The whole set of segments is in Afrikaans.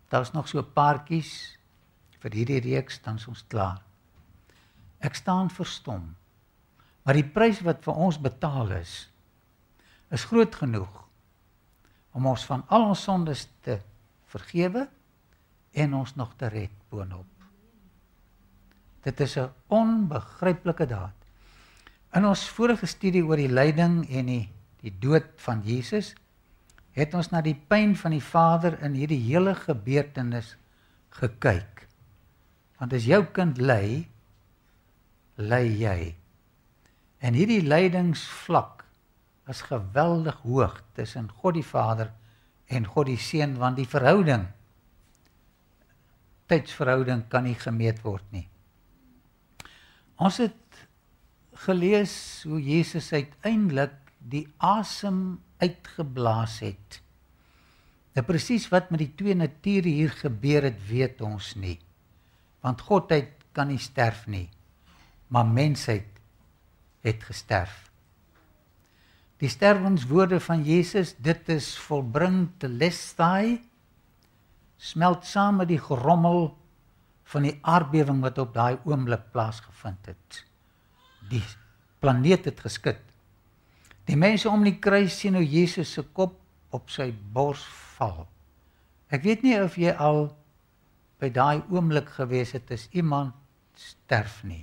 daar's nog so 'n paartjies vir hierdie reeks, dan is ons klaar. Ek staan verstom, maar die prys wat vir ons betaal is groot genoeg om ons van al ons sondes te vergewe en ons nog te red boonop. Dit is 'n onbegryplike daad. In ons vorige studie oor die lyding en die dood van Jesus, het ons na die pyn van die Vader in hierdie hele gebeurtenis gekyk. Want as jou kind ly, ly jy. En hierdie lydingsvlak is geweldig hoog tussen God die Vader en God die Seun, want die verhouding, tydsverhouding kan nie gemeet word nie. Ons het gelees hoe Jesus uiteindelik die asem uitgeblaas het. Nou presies wat met die twee nature hier gebeur het, weet ons nie. Want Godheid kan nie sterf nie, maar mensheid het gesterf. Die sterwenswoorde van Jesus, dit is volbring telestai, smelt saam met die gerommel van die aardbewing wat op daai oomblik plaasgevind het. Die planeet het geskit. Die mense om die kruis sien hoe Jesus se kop op sy bors val. Ek weet nie of jy al by daai oomblik gewees het as iemand sterf nie.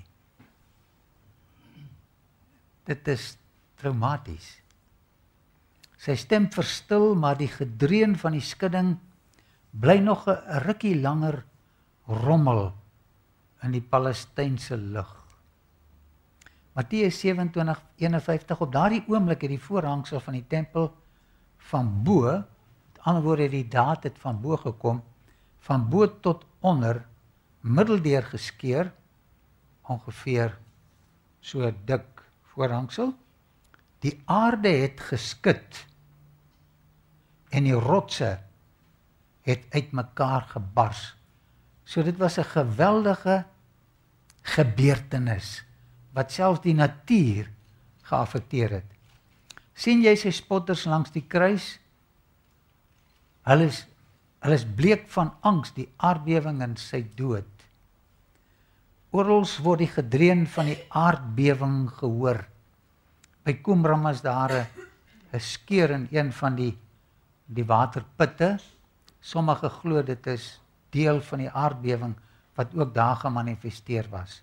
Dit is traumaties. Sy stem verstil, maar die gedreun van die skudding bly nog 'n rukkie langer rommel in die Palestynse lug. Matteus 27:51, op daardie oomblik het die voorhangsel van die tempel van bo, met ander woorde die daad het van bo gekom, van bo tot onder, middeldeur geskeur, ongeveer so dik voorhangsel. Die aarde het geskit en die rotse het uitmekaar gebars. So dit was 'n geweldige gebeurtenis wat selfs die natuur geaffekteer het. Sien jy sy spotters langs die kruis? Hulle is bleek van angs, die aardbewing en sy dood. Oral word die gedreun van die aardbewing gehoor. By Qumran is daar 'n skeur in een van die waterputte. Sommige glo dit is deel van die aardbewing wat ook daar gemanifesteer was.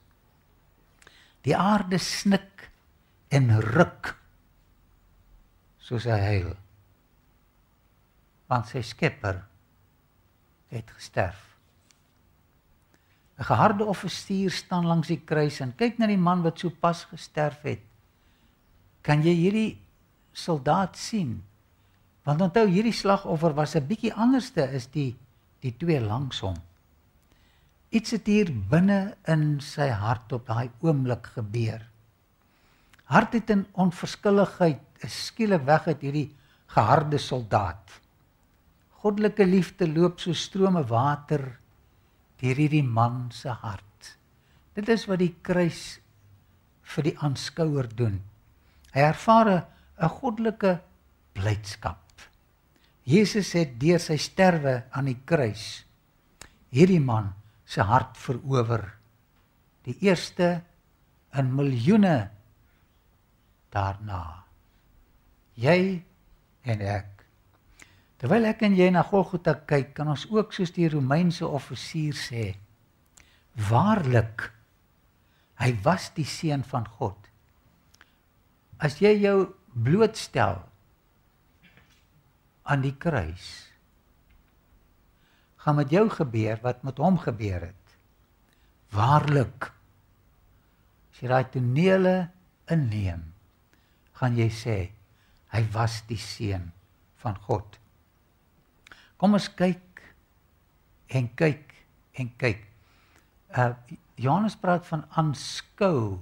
Die aarde snik en ruk soos hy huil, want sy skepper het gesterf. 'n Geharde offisier staan langs die kruis en kyk na die man wat so pas gesterf het. Kan jy hierdie soldaat sien? Want onthou, hierdie slagoffer was 'n bietjie anderste as die twee langs hom. Iets het hier binne in sy hart op daai oomblik gebeur. Hart het in onverskilligheid skielik weg uit hierdie geharde soldaat. Goddelike liefde loop so strome water deur hierdie man se hart. Dit is wat die kruis vir die aanskouer doen. Hy ervaar 'n goddelike blydskap. Jesus het deur sy sterwe aan die kruis hierdie man sy hart verower. Die eerste in miljoene daarna. Jy en ek. Terwyl ek en jy na Golgotha kyk, kan ons ook soos die Romeinse offisier sê, waarlik, hy was die seun van God. As jy jou blootstel aan die kruis, gaan met jou gebeur wat met hom gebeur het. Waarlik, as jy daai tonele inneem, gaan jy sê, hy was die seun van God. Kom ons kyk en kyk en kyk. Johannes praat van aanskou.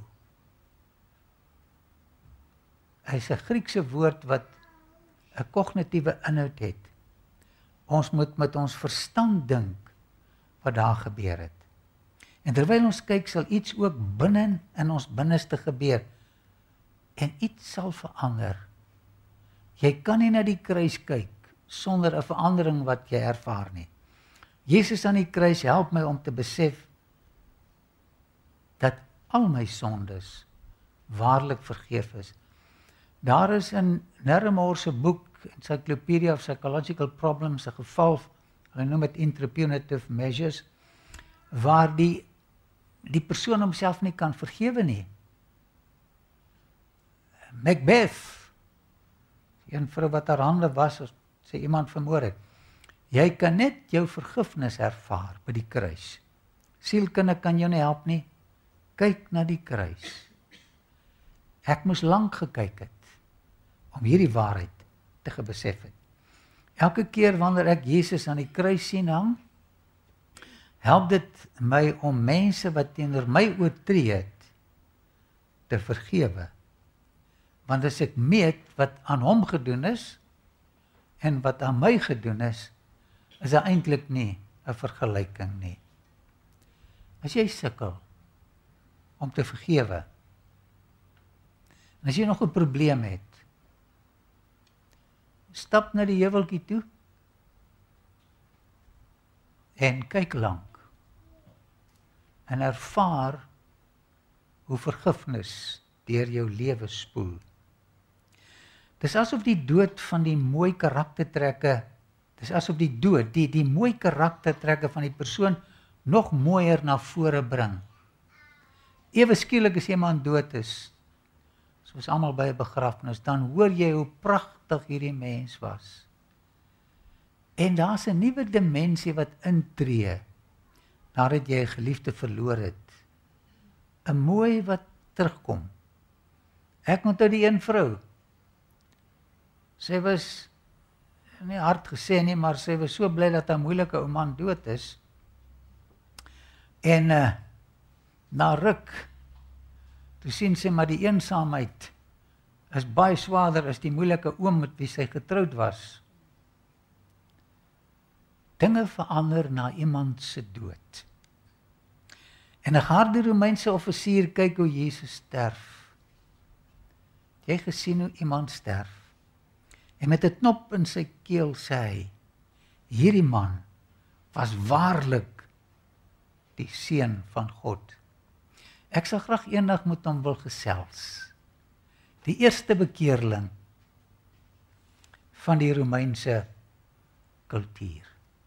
Hy is 'n Griekse woord wat 'n kognitiewe inhoud het. Ons moet met ons verstand dink wat daar gebeur het. En terwyl ons kyk, sal iets ook binne in ons binneste gebeur. En iets sal verander. Jy kan nie na die kruis kyk sonder 'n verandering wat jy ervaar nie. Jesus aan die kruis help my om te besef dat al my sondes waarlik vergeef is. Daar is in Narramore se boek, Encyclopedia of Psychological Problems, 'n geval, hulle noem dit interpunitive measures, waar die persoon homself nie kan vergewe nie. Macbeth, een vrou wat haar hande was as sy iemand vermoor het. Jy kan net jou vergifnis ervaar by die kruis. Sielkunde kan jou nie help nie. Kyk na die kruis. Ek moes lank gekyk het om hierdie waarheid te gebesef het. Elke keer wanneer ek Jesus aan die kruis sien hang, help dit my om mense wat teenoor my oortree het, te vergewe. Want as ek meet wat aan hom gedoen is, en wat aan my gedoen is daar eintlik nie 'n vergelyking nie. As jy sukkel om te vergewe, en as jy nog 'n probleem het, stap na die heuweltjie toe, en kyk lank, en ervaar hoe vergifnis deur jou lewe spoel. Dis asof die dood van die mooi karaktertrekke, dis asof die dood, die mooi karaktertrekke van die persoon nog mooier na vore bring. Ewe skielik as iemand dood is, soos almal by 'n begrafnis, dan hoor jy hoe pragtig hierdie mens was. En daar's 'n nuwe dimensie wat intree, nadat jy 'n geliefde verloor het. 'n Mooi wat terugkom. Ek onthou die een vrou, sy was nie hard gesê nie, maar sy was so bly dat haar moeilike ou man dood is. En na ruk, toe sien sy maar die eensaamheid is baie swaarder as die moeilike oom met wie sy getroud was. Dinge verander na iemand se dood. En 'n harde Romeinse offisier kyk hoe Jesus sterf. Jy gesien hoe iemand sterf. En met 'n knop in sy keel sê hy, hierdie man was waarlik die seun van God. Ek sal graag eendag met hom wil gesels. Die eerste bekeerling van die Romeinse kultuur.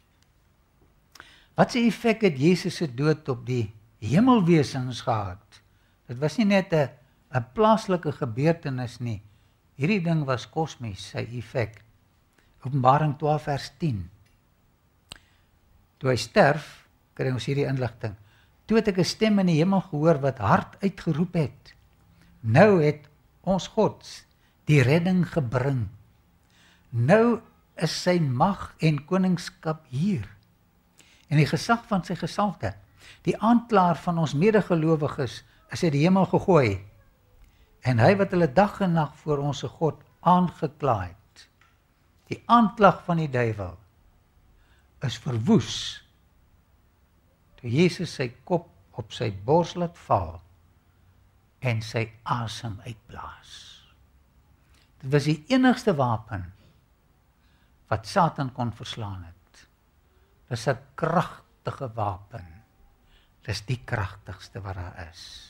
Wat 'n effek het Jesus se dood op die hemelwesens gehad? Dit was nie net 'n plaaslike gebeurtenis nie. Hierdie ding was kosmies, sy effek. Openbaring 12 vers 10. Toe hy sterf, kry ons hierdie inligting. Toe het ek 'n stem in die hemel gehoor wat hard uitgeroep het. Nou het ons God die redding gebring. Nou is sy mag en koningskap hier. En die gesag van sy gesalfde, die aanklaer van ons medegelowiges, is uit die hemel gegooi. En hy wat hulle dag en nag voor ons God aangekla het. Die aanklag van die duiwel is verwoes. Toe Jesus sy kop op sy bors laat val en sy asem uitblaas. Dit was die enigste wapen wat Satan kon verslaan het. Dis 'n kragtige wapen. Dis die kragtigste wat daar is.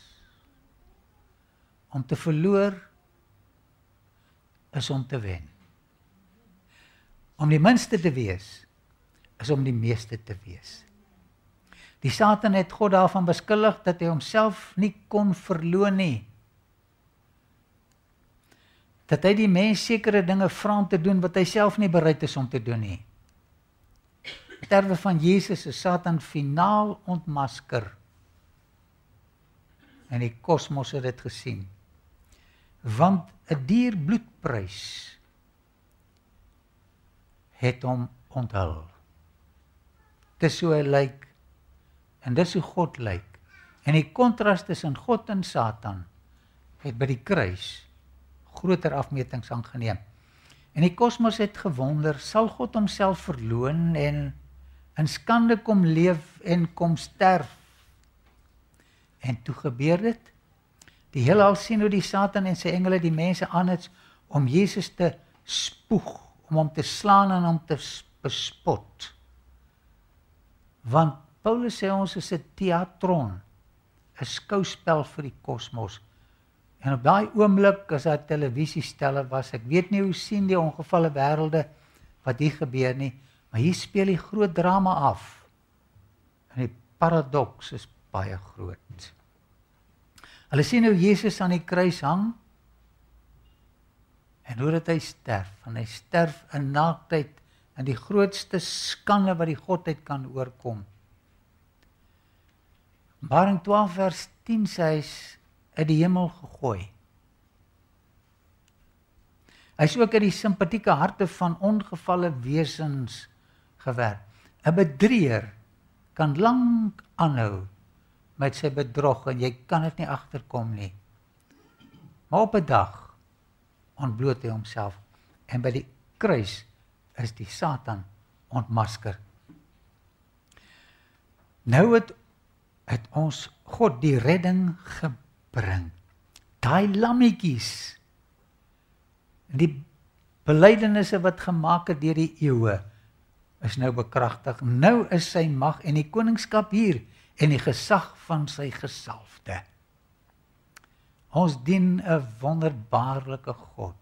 Om te verloor is om te wen. Om die minste te wees is om die meeste te wees. Die Satan het God daarvan beskuldig dat hy homself nie kon verloon nie. Dat hy die mens sekere dinge vra om te doen wat hy self nie bereid is om te doen nie. In terme van Jesus is Satan finaal ontmasker. En die kosmos het dit gesien. Want 'n duur bloedprys het hom onthul. Dis hoe hy lyk, en dis hoe God lyk. En die kontras tussen God en Satan het by die kruis groter afmetings aangeneem. En die kosmos het gewonder, sal God homself verloon en in skande kom leef en kom sterf? En toe gebeur dit. Die heelal sien hoe die Satan en sy engele die mense aanhits om Jesus te spoeg, om hom te slaan en hom te bespot. Want Paulus sê ons is 'n teatron, 'n skouspel vir die kosmos. En op daai oomblik, as daar televisiestelle was, ek weet nie hoe sien die ongevalle wêrelde wat hier gebeur nie, maar hier speel die groot drama af. En die paradoks is baie groot. Hulle sien hoe Jesus aan die kruis hang, en hoe dat hy sterf, en hy sterf in naaktheid, en die grootste skande wat die godheid kan oorkom. Openbaring 12 vers 10 sê hy is uit die hemel gegooi. Hy is ook uit die simpatieke harte van ongevalle wesens gewerk. 'n Bedrieër kan lank aanhou met sy bedrog en jy kan dit nie agterkom nie. Maar op 'n dag ontbloot hy homself en by die kruis is die Satan ontmasker. Nou het ons God die redding gebring. Daai lammetjies, die belydenisse wat gemaak het deur die eeue, is nou bekragtig. Nou is sy mag en die koningskap hier en die gesag van sy gesalfde. Ons dien 'n wonderbaarlike God.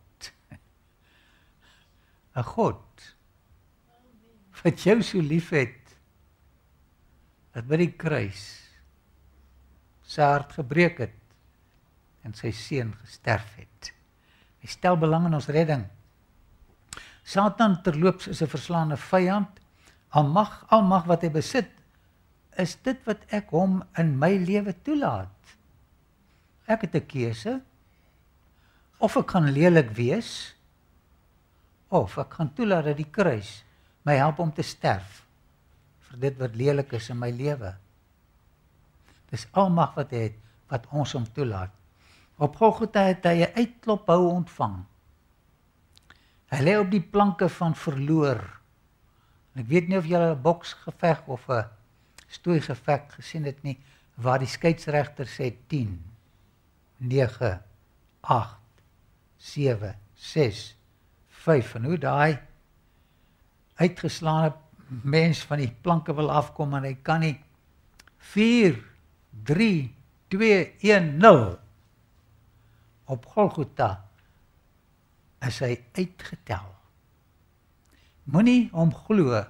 'n God wat jou so lief het, dat by die kruis sy hart gebreek het en sy seun gesterf het. Hy stel belang in ons redding. Satan terloops is 'n verslaande vyand. Al mag wat hy besit, is dit wat ek hom in my lewe toelaat. Ek het 'n keuse. Of ek gaan lelik wees, of ek gaan toelaat dat die kruis my help om te sterf vir dit wat lelik is in my lewe. Dis almag wat hy het, wat ons hom toelaat. Op Golgotha het hy 'n uitklophou ontvang. Hy lê op die planke van verloor. En ek weet nie of julle 'n boksgeveg of 'n stoeigeveg gesien het nie, waar die skeieregter sê 10, 9, 8, 7, 6, 5. En hoe daai uitgeslaane mens van die planke wil afkom en hy kan nie. 4, 3, 2, 1, 0. Op Golgotha is hy uitgetel. Moenie hom glo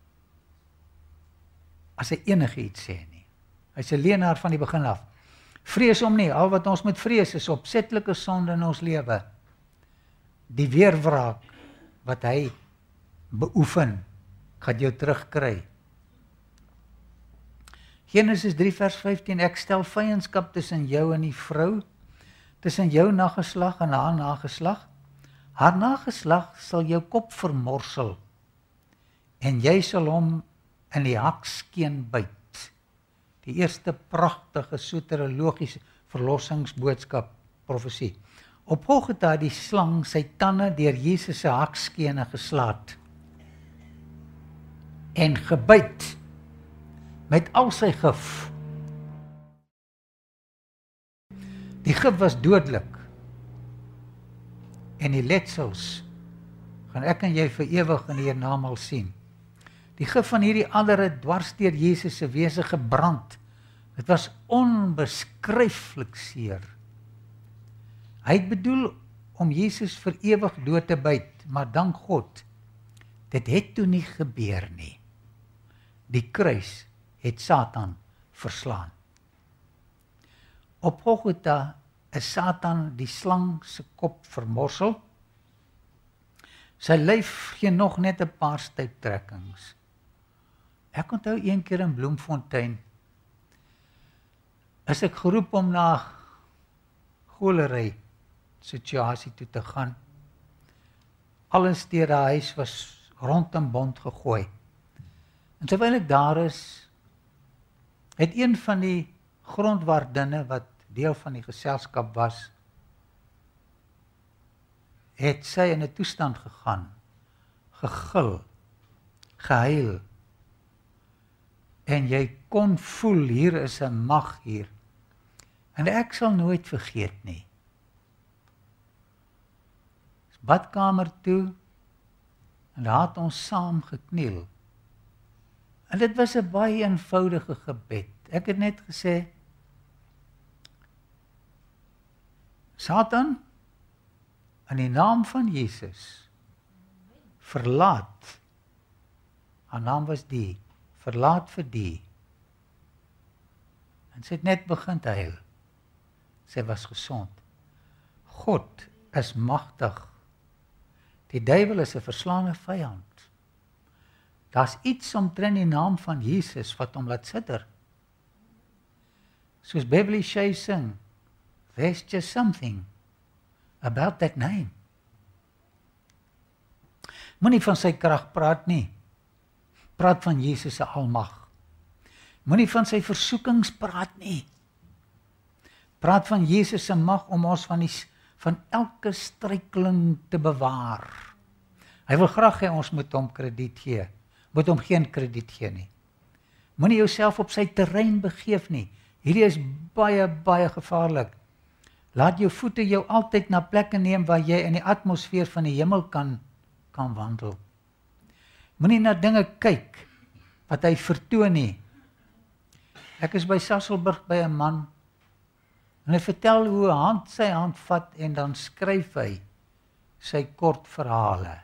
as hy enigiets sê nie. Hy's 'n leienaar van die begin af. Vrees hom nie, al wat ons moet vrees is opsetlike sonde in ons lewe. Die weerwraak wat hy beoefen, gaan jou terugkry. Genesis 3 vers 15, ek stel vyandskap tussen jou en die vrou, tussen jou nageslag en haar nageslag. Haar nageslag sal jou kop vermorsel, en jy sal hom in die hakskeen byt. Die eerste pragtige soteriologiese verlossingsboodskap, profesie. Op Golgotha het die slang sy tande deur Jesus se hakskene geslaat en gebyt met al sy gif. Die gif was dodelik. En die letsels gaan ek en jy vir ewig in die hiernamaal sien. Die gif van hierdie ander het dwars deur Jesus se wese gebrand. Dit was onbeskryflik seer. Hy het bedoel om Jesus vir ewig dood te byt, maar dank God, dit het toe nie gebeur nie. Die kruis het Satan verslaan. Op Golgotha is Satan die slang se kop vermorsel. Sy lyf gee nog net 'n paar stuiptrekkings. Ek onthou een keer in Bloemfontein, as ek geroep om na cholery situasie toe te gaan. Alles deur die huis was rondom bond gegooi. En terwyl ek daar is, het een van die grondwaardinne wat deel van die geselskap was, het sy in 'n toestand gegaan, gegil, gehuil, en jy kon voel, hier is 'n mag hier, en ek sal nooit vergeet nie. Badkamer toe, en daar het ons saam gekniel, En dit was 'n baie eenvoudige gebed. Ek het net gesê, Satan, in die naam van Jesus, verlaat, haar naam was die, verlaat vir die. En sy het net begin te huil. Sy was gesond. God is magtig. Die duiwel is 'n verslaande vyand. Daar's iets omtrent die naam van Jesus wat hom laat sidder. Soos Beverly Shea sing, there's just something about that name. Moenie van sy krag praat nie. Praat van Jesus se almag. Moenie van sy versoekings praat nie. Praat van Jesus se mag om ons van elke struikeling te bewaar. Hy wil graag hê ons moet hom krediet gee. Moet hom geen krediet gee nie. Moenie jouself op sy terrein begeef nie. Hierdie is baie, baie gevaarlik. Laat jou voete jou altyd na plekke neem waar jy in die atmosfeer van die hemel kan wandel. Moenie na dinge kyk wat hy vertoon nie. Ek is by Sasolburg by 'n man en hy vertel hoe 'n hand sy hand vat en dan skryf hy sy kort verhale.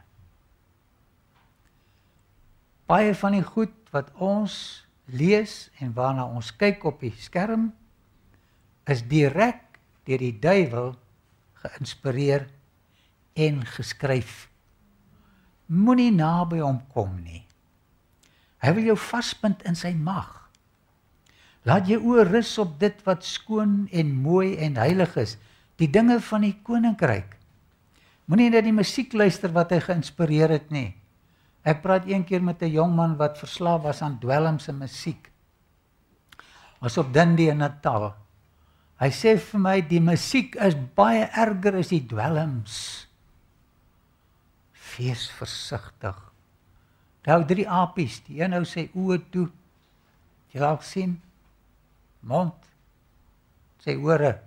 Baie van die goed wat ons lees en waarna ons kyk op die skerm is direk deur die duiwel geïnspireer en geskryf. Moenie naby hom kom nie. Hy wil jou vaspunt in sy mag. Laat jou oë rus op dit wat skoon en mooi en heilig is, die dinge van die koninkryk. Moenie net die musiek luister wat hy geïnspireer het nie. Ek praat een keer met 'n jong man wat verslaaf was aan dwelmse musiek. Was op Dundee in Natal. Hy sê vir my, die musiek is baie erger as die dwelms. Wees versigtig. Daar hou 3 apies, die een hou sy oë toe. Jy laat sien, mond, sy ore.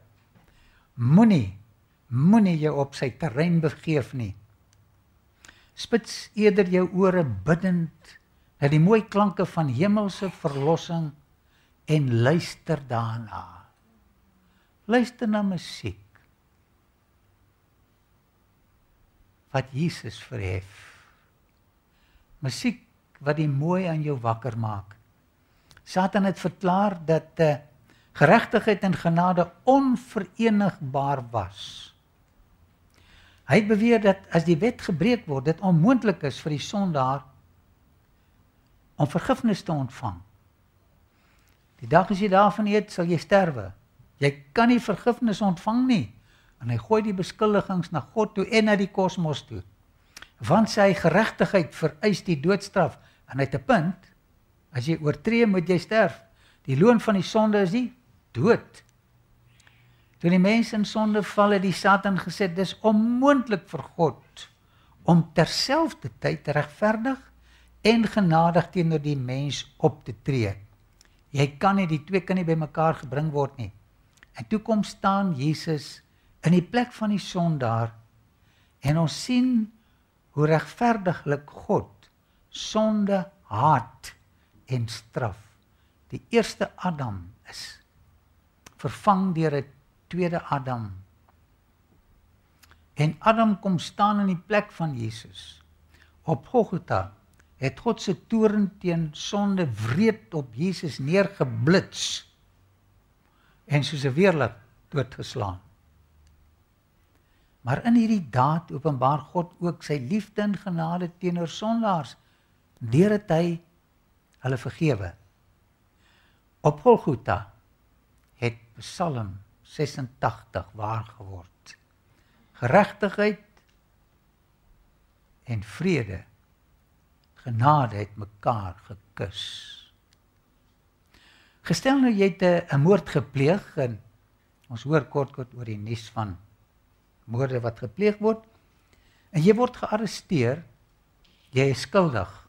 Moenie jou op sy terrein begeef nie. Spits eerder jou ore biddend na die mooi klanke van hemelse verlossing en luister daarna. Luister na musiek wat Jesus verhef. Musiek wat die mooi aan jou wakker maak. Satan het verklaar dat geregtigheid en genade onverenigbaar was. Hy het beweer dat as die wet gebreek word, dit onmoontlik is vir die sondaar om vergifnis te ontvang. Die dag as jy daarvan eet, sal jy sterwe. Jy kan nie vergifnis ontvang nie. En hy gooi die beskuldigings na God toe en na die kosmos toe. Want sy geregtigheid vereis die doodstraf. En hy het 'n punt, as jy oortree, moet jy sterf. Die loon van die sonde is die dood. Toe die mense in sonde val, het die Satan gesê, dis onmoontlik vir God om terselfdertyd regverdig en genadig teenoor die mens op te tree. Jy kan nie, die twee kan nie by mekaar gebring word nie. En toe kom staan Jesus in die plek van die sondaar en ons sien hoe regverdiglik God sonde haat en straf. Die eerste Adam is vervang deur 'n tweede Adam. En Adam kom staan in die plek van Jesus. Op Golgotha het God se toorn teen sonde wreed op Jesus neergeblits en soos 'n weerlig doodgeslaan. Maar in hierdie daad openbaar God ook sy liefde en genade teenoor sondaars, deurdat hy hulle vergewe. Op Golgotha het Psalm 86 waar geword. Geregtigheid en vrede, genade het mekaar gekus. Gestel nou jy het 'n moord gepleeg en ons hoor kort oor die nuus van moorde wat gepleeg word en jy word gearresteer, jy is skuldig.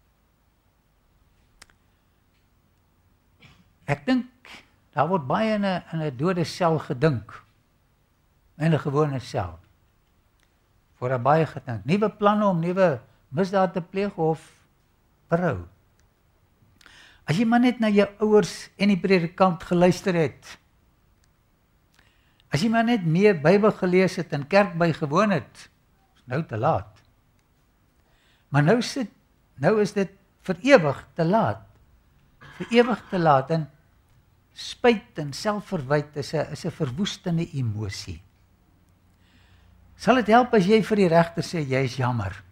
Ek dink daar word baie in 'n dode sel gedink. In 'n gewone sel. Word baie gedink. Nuwe planne om nuwe misdaad te pleeg of berou. As jy maar net na jou ouers en die predikant geluister het, as jy maar net meer Bybel gelees het en kerk bygewoon het, is nou te laat. Maar nou is dit vir ewig te laat. Vir ewig te laat, en spyt en selfverwyte is 'n verwoestende emosie. Sal dit help as jy vir die regter sê, jy is jammer?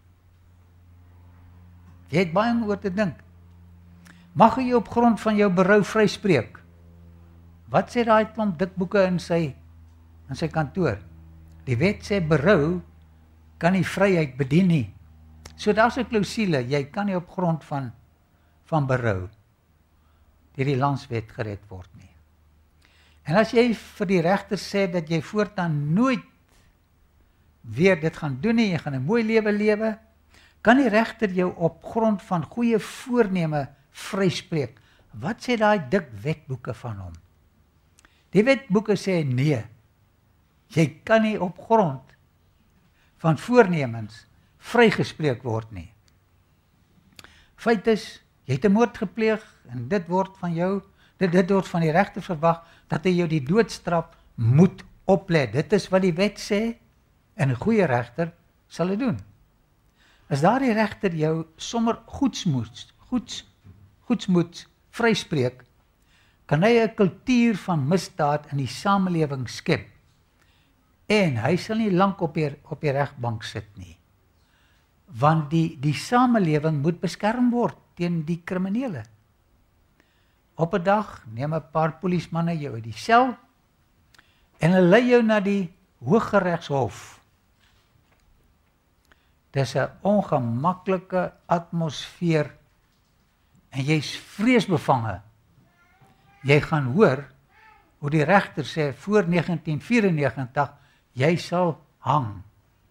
Jy het baie om oor te dink. Mag hy jou op grond van jou berou vryspreek? Wat sê daai klomp dikboeke in sy kantoor? Die wet sê berou kan nie vryheid bedien nie. So daar's 'n klousule, jy kan nie op grond van berou deur die landswet gered word nie. En as jy vir die regter sê dat jy voortaan nooit weer dit gaan doen nie, jy gaan 'n mooi lewe lewe, kan die regter jou op grond van goeie voorneme vryspreek. Wat sê daai dik wetboeke van hom? Die wetboeke sê nee, jy kan nie op grond van voornemens vrygespreek word nie. Feit is, jy het 'n moord gepleeg en dit word van jou, dit word van die regter verwag dat hy jou die doodstraf moet oplê. Dit is wat die wet sê en 'n goeie regter sal dit doen. As daardie regter jou sommer goedsmoeds vryspreek, kan hy 'n kultuur van misdaad in die samelewing skep. En hy sal nie lank op die regbank sit nie. Want die samelewing moet beskerm word teen die kriminele. Op 'n dag neem 'n paar polismanne jou uit die sel en hulle lei jou na die Hooggeregshof. Dis 'n ongemaklike atmosfeer en jy's vreesbevange. Jy gaan hoor hoe die regter sê voor 1994 jy sal hang.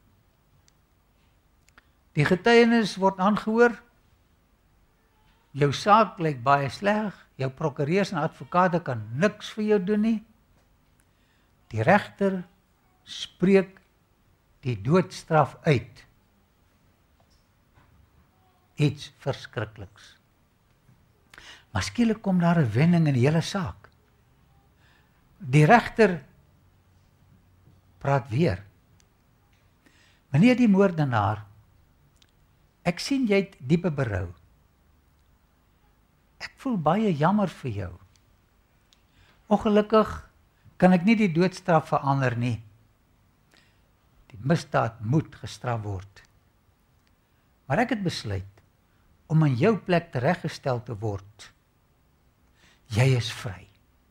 Die getuienis word aangehoor. Jou saak lyk baie sleg. Jou prokureurs en advokate kan niks vir jou doen nie. Die regter spreek die doodstraf uit. Iets verskrikliks. Maar skielik kom daar 'n wending in die hele saak. Die regter praat weer. Meneer die moordenaar, ek sien jy het diepe berou. Ek voel baie jammer vir jou. Ongelukkig kan ek nie die doodstraf verander nie. Die misdaad moet gestraf word. Maar ek het besluit om aan jou plek tereggestel te word. Jy is vry.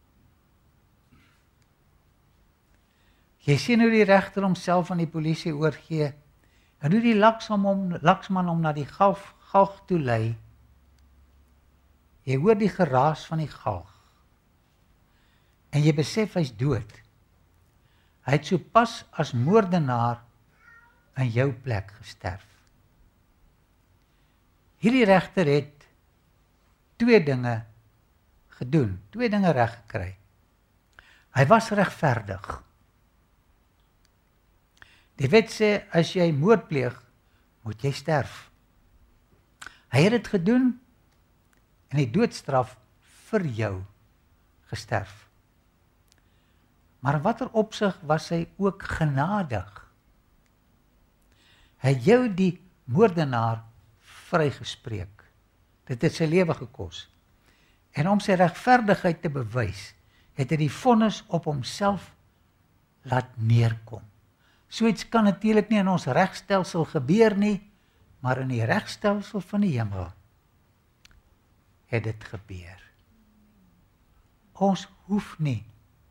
Jy sien hoe die regter homself aan die polisie oorgee en hoe die laksman hom na die galg toe lei. Jy hoor die geraas van die galg. En jy besef hy's dood. Hy het sopas as moordenaar in jou plek gesterf. Hierdie regter het 2 dinge gedoen, 2 dinge reg gekry. Hy was regverdig. Die wet sê as jy moord pleeg, moet jy sterf. Hy het dit gedoen en die doodstraf vir jou gesterf. Maar in watter opsig was hy ook genadig? Hy het jou die moordenaar vrygespreek. Dit het sy lewe gekos. En om sy regverdigheid te bewys, het hy die vonnis op homself laat neerkom. So iets kan natuurlik nie in ons regstelsel gebeur nie, maar in die regstelsel van die hemel het dit gebeur. Ons hoef nie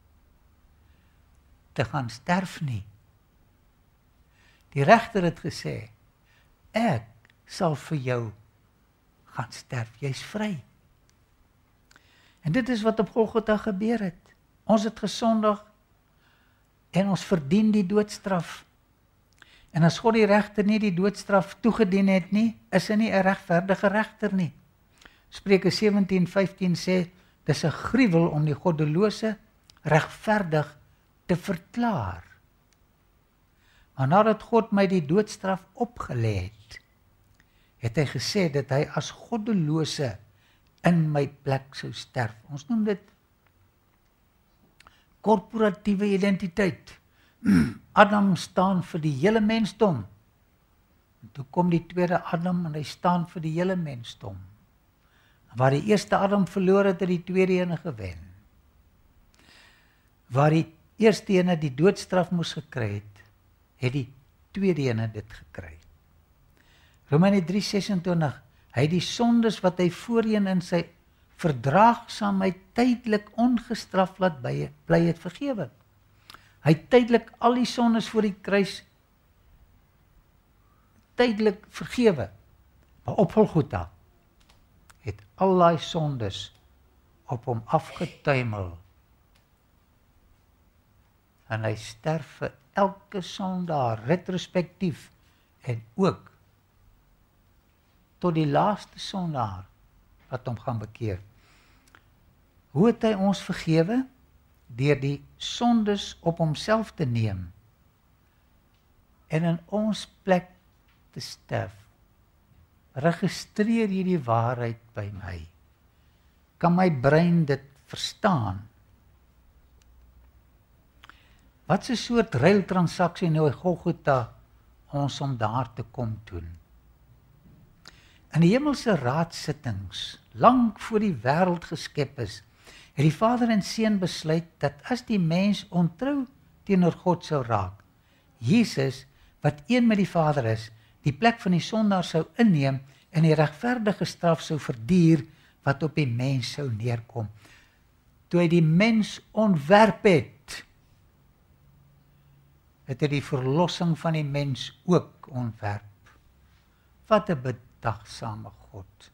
te gaan sterf nie. Die regter het gesê, ek sal vir jou gaan sterf, jy's vry. En dit is wat op Golgotha gebeur het. Ons het gesondig en ons verdien die doodstraf. En as God die regter nie die doodstraf toegedien het nie, is hy nie 'n regverdige regter nie. Spreuke 17:15 sê, dis 'n gruwel om die goddelose regverdig te verklaar. Maar nadat God my die doodstraf opgelê het, het hy gesê dat hy as goddelose in my plek sou sterf. Ons noem dit korporatiewe identiteit. Adam staan vir die hele mensdom. En toe kom die tweede Adam en hy staan vir die hele mensdom. Waar die eerste Adam verloor het, het die tweede ene gewen. Waar die eerste ene die doodstraf moes gekry het die tweede ene dit gekry. Romeine 3:26, hy het die sondes wat hy voorheen in sy verdraagsaamheid tydelik ongestraf laat bly het vergewe. Hy het tydelik al die sondes voor die kruis tydelik vergewe. Maar op Golgotha het al die sondes op hom afgetuimel. En hy sterf vir elke sondaar retrospektief en ook tot die laaste sondaar wat hom gaan bekeer. Hoe het hy ons vergewe? Deur die sondes op homself te neem en in ons plek te sterf. Registreer hierdie waarheid by my. Kan my brein dit verstaan? Wat 'n soort ruiltransaksie nou Golgotha ons om daar te kom doen? In die hemelse raadsittings, lank voor die wêreld geskep is, het die Vader en Seun besluit dat as die mens ontrou teenoor God sou raak, Jesus, wat een met die Vader is, die plek van die sondaar sou inneem en die regverdige straf sou verduur wat op die mens sou neerkom. Toe hy die mens ontwerp het, het hy die verlossing van die mens ook ontwerp. Wat 'n bedagsame God.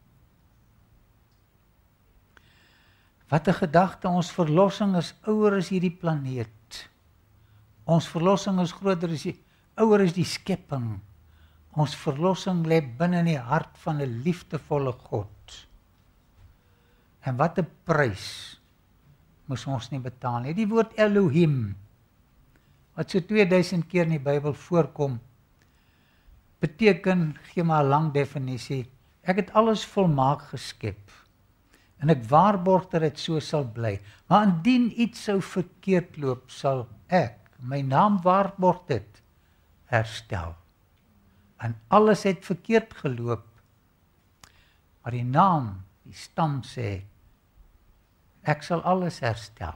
Wat 'n gedagte, ons verlossing is ouer as hierdie planeet. Ons verlossing is groter as ouer as die skepping. Ons verlossing lê binne in die hart van 'n liefdevolle God. En wat 'n prys moes ons nie betaal nie. Die woord Elohim, wat so 2000 keer in die Bybel voorkom, beteken, gee maar 'n lang definisie, ek het alles volmaak geskep. En ek waarborg dat dit so sal bly. Maar indien iets sou verkeerd loop, sal ek, my naam waarborg dit, herstel. En alles het verkeerd geloop. Maar die naam, die stam sê, ek sal alles herstel.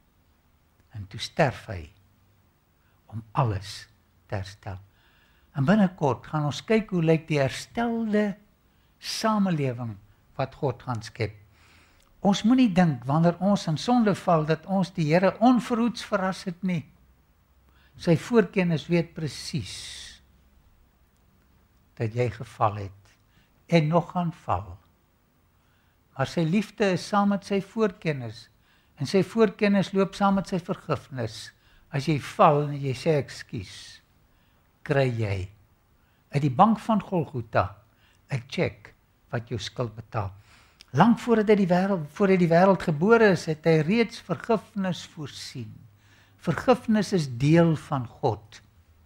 En toe sterf hy, om alles te herstel. En binnekort gaan ons kyk hoe lyk die herstelde samelewing wat God gaan skep. Ons moenie dink wanneer ons in sonde val dat ons die Here onverhoeds verras het nie. Sy voorkennis weet presies dat jy geval het en nog gaan val. Maar sy liefde is saam met sy voorkennis en sy voorkennis loop saam met sy vergifnis. As jy val en jy sê ekskuus, kry jy uit die bank van Golgotha 'n cheque wat jou skuld betaal. Lank voordat hy die wêreld gebore is, het hy reeds vergifnis voorsien. Vergifnis is deel van God.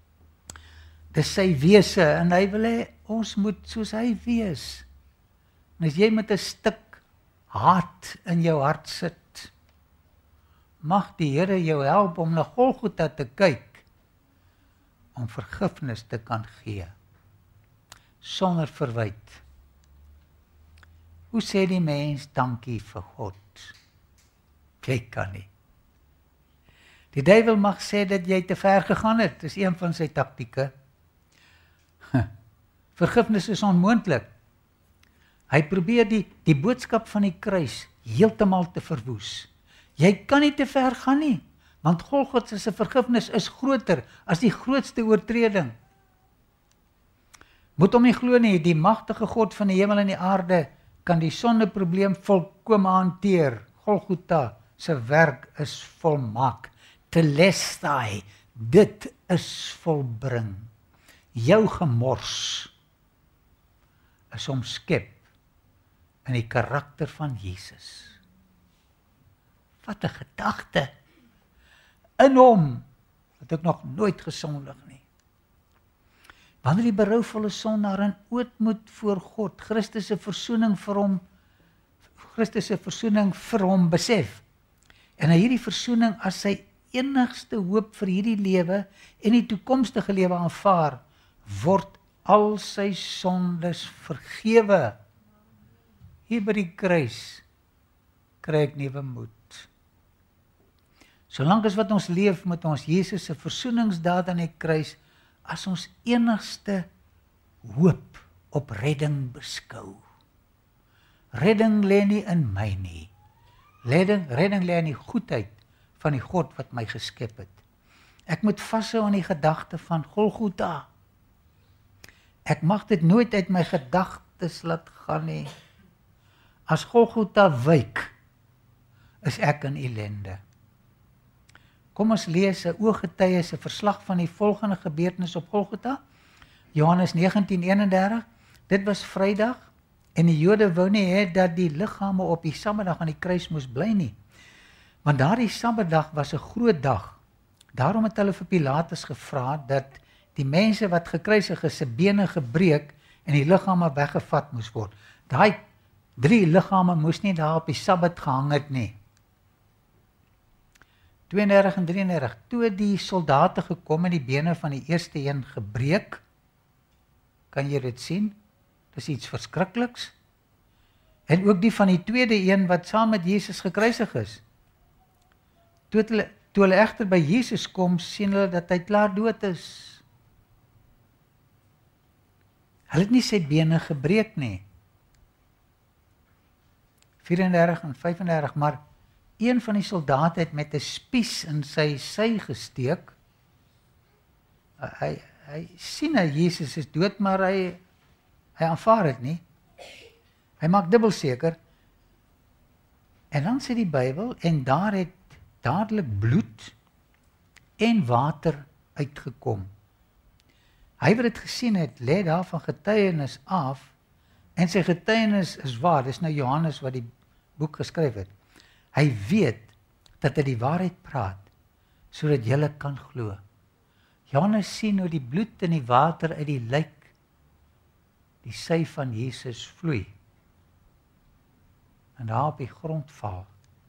Dis sy wese en hy wil hê ons moet soos hy wees. En as jy met 'n stuk haat in jou hart sit, mag die Here jou help om na Golgotha te kyk, om vergifnis te kan gee, sonder verwyte. Hoe sê die mens dankie vir God? Jy kan nie. Die duiwel mag sê dat jy te ver gegaan het, dis een van sy taktieke. Vergifnis is onmoontlik. Hy probeer die boodskap van die kruis heeltemal te verwoes. Jy kan nie te ver gaan nie, want Golgotha se vergifnis is groter as die grootste oortreding. Moet hom nie glo nie, die magtige God van die hemel en die aarde kan die sondeprobleem volkome hanteer. Golgotha se werk is volmaak. Telestai, dit is volbring. Jou gemors is omskep in die karakter van Jesus. Wat 'n gedagte. In hom het ek nog nooit gesondig nie. Wanneer die berouvolle sondaar in ootmoed voor God, Christus se versoening vir hom Christus se versoening vir hom besef. En hy hierdie versoening as sy enigste hoop vir hierdie lewe en die toekomstige lewe aanvaar, word al sy sondes vergewe. Hier by die kruis kry ek nuwe moed. Solank as wat ons leef met ons Jesus se versoeningsdaad aan die kruis as ons enigste hoop op redding beskou. Redding lê nie in my nie. Redding lê in die goedheid van die God wat my geskep het. Ek moet vashou aan die gedagte van Golgotha. Ek mag dit nooit uit my gedagtes laat gaan nie. As Golgotha wyk, is ek in ellende. Kom ons lees 'n ooggetuie se verslag van die volgende gebeurtenis op Golgotha. Johannes 19:31. Dit was Vrydag en die Jode wou nie hê dat die liggame op die Saterdag aan die kruis moes bly nie. Want daardie Saterdag was 'n groot dag. Daarom het hulle vir Pilatus gevra dat die mense wat gekruisig is se bene gebreek en die liggame weggevat moes word. Daai 3 liggame moes nie daar op die Sabbat gehang het nie. 32 en 33. Toe die soldate gekom en die bene van die eerste een gebreek, kan jy dit sien? Dis iets verskrikliks. En ook die van die tweede een wat saam met Jesus gekruisig is. Toe hulle egter by Jesus kom, sien hulle dat hy klaar dood is. Hulle het nie sy bene gebreek nie. 34 en 35, maar een van die soldate het met 'n spies in sy sy gesteek. Hy sien dat Jesus is dood, maar hy aanvaar dit nie. Hy maak dubbel seker. En dan sê die Bybel, en daar het dadelik bloed en water uitgekom. Hy wat dit gesien het, lê daar van getuienis af, en sy getuienis is waar. Dis nou Johannes wat die boek geskryf het. Hy weet dat hy die waarheid praat, sodat julle kan glo. Johannes sien hoe die bloed en die water uit die lijk, die sy van Jesus vloei, en daar op die grond val.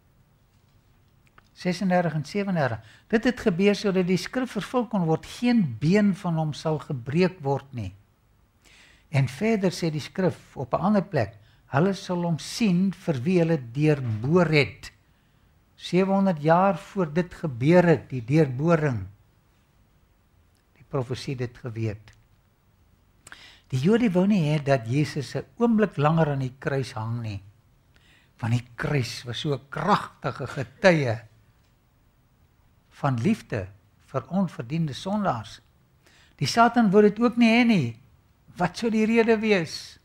36 en 37. Dit het gebeur sodat die skrif vervul kon word, geen been van hom sal gebreek word nie. En verder sê die skrif op 'n ander plek, hulle sal hom sien vir wie hulle deurboor het. 700 jaar voor dit gebeur het, die deurboring. Die profesie dit geweet. Die Jode wou nie hê dat Jesus 'n oomblik langer aan die kruis hang nie. Want die kruis was so 'n kragtige getuie van liefde vir onverdiende sondaars. Die Satan wou dit ook nie hê nie. Wat sou die rede wees?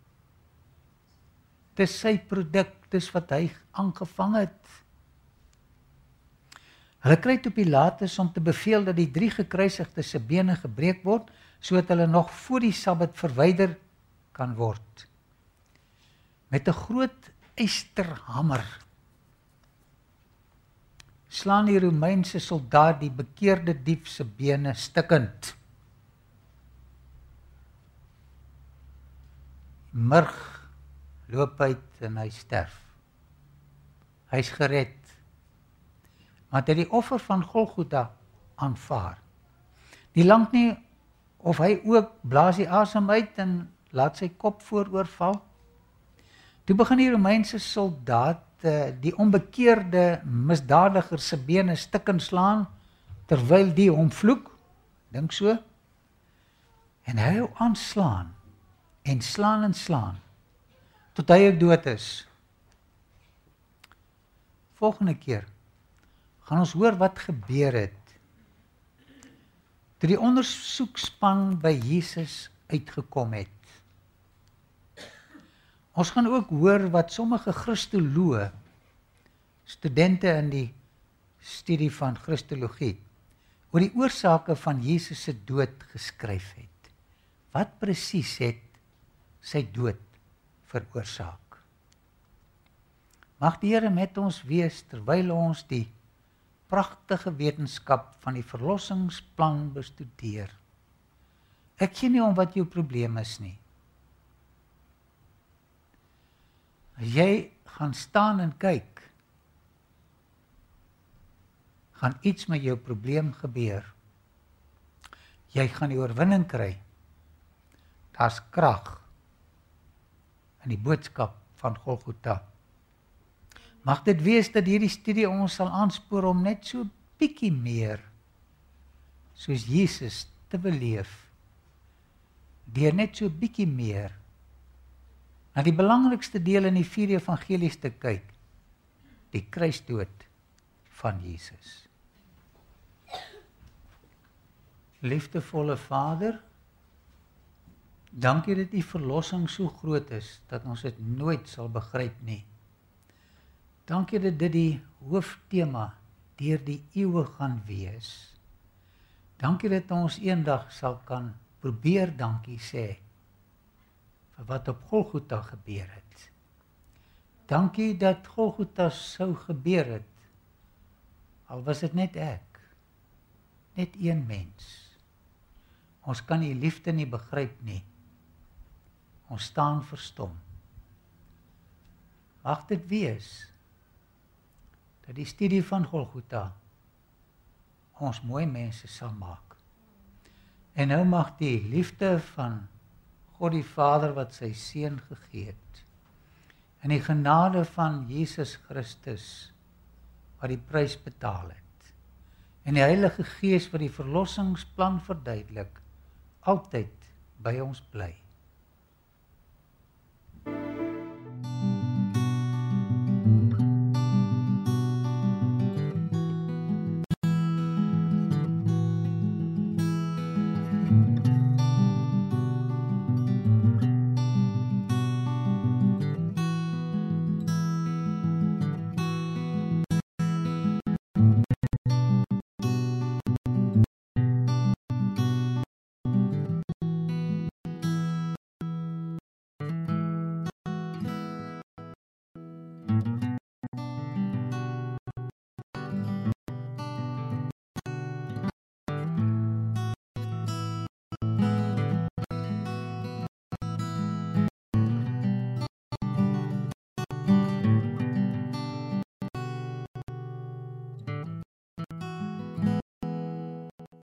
Dis sy produk, dis wat hy aangevang het. Hulle kry toe Pilatus om te beveel dat die 3 gekruisigdes se bene gebreek word, sodat hulle nog voor die Sabbat verwyder kan word. Met 'n groot ysterhamer slaan die Romeinse soldaat die bekeerde dief se bene stikkend. Murg loop uit en hy sterf. Hy's gered. Maar hy het die offer van Golgotha aanvaar. Nie lank nie of hy ook blaas die asem uit en laat sy kop vooroorval. Toe begin die Romeinse soldaat die onbekeerde misdadiger se bene stikkend slaan, terwyl die hom vloek, dink so, en hy hou aan slaan, en slaan, tot hy ook dood is. Volgende keer gaan ons hoor wat gebeur het, toe die ondersoekspan by Jesus uitgekom het. Ons gaan ook hoor wat sommige Christoloë, studente in die studie van Christologie, oor die oorsake van Jesus se dood geskryf het. Wat presies het sy dood veroorsaak? Mag die Here met ons wees terwyl ons die pragtige wetenskap van die verlossingsplan bestudeer. Ek gee nie om wat jou probleem is nie. As jy gaan staan en kyk, gaan iets met jou probleem gebeur. Jy gaan die oorwinning kry. Daar's krag in die boodskap van Golgotha. Mag dit wees dat hierdie studie ons sal aanspoor om net so bietjie meer soos Jesus te beleef. Deur net so bietjie meer na die belangrikste deel in die 4 evangelies te kyk, die kruisdood van Jesus. Liefdevolle Vader, dankie dat die verlossing so groot is, dat ons dit nooit sal begryp nie. Dankie dat dit die hooftema deur die eeue gaan wees. Dankie dat ons eendag sal kan probeer dankie sê vir wat op Golgotha gebeur het. Dankie dat Golgotha sou gebeur het, al was dit net ek, net een mens. Ons kan die liefde nie begryp nie. Ons staan verstom. Mag dit wees dat die studie van Golgotha ons mooi mense sal maak. En nou mag die liefde van God die Vader wat sy Seun gegee het, en die genade van Jesus Christus wat die prys betaal het, en die Heilige Gees wat die verlossingsplan verduidelik, altyd by ons bly.